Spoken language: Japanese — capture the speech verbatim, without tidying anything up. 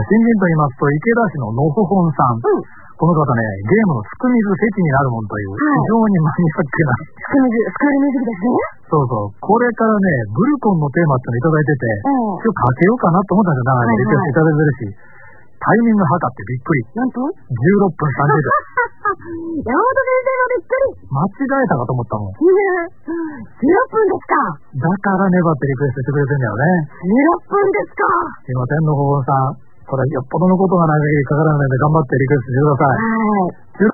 新人と言いますと、池田市ののほほんさん。うん、この方ね、ゲームのスクミズフェチになるもんという、非常にマニアックな。 スクミズ、スクールミュージックですね。 そうそう。これからね、ブルコンのテーマってのいただいてて、今日かけようかなと思ったんですよ。だからね、リクエストいただいてるし。タイミング測ってびっくり。 何分 ? じゅうろっぷんさんじゅうびょう。 山本先生もびっくり。 間違えたかと思ったもん。 じゅうろっぷんですか。 だから粘ってリクエストしてくれてんだよね。 じゅうろっぷんですか。 すいません、のほほんさん。これよっぽどのことがない限りかからないので頑張ってリクエストしてください。 はい。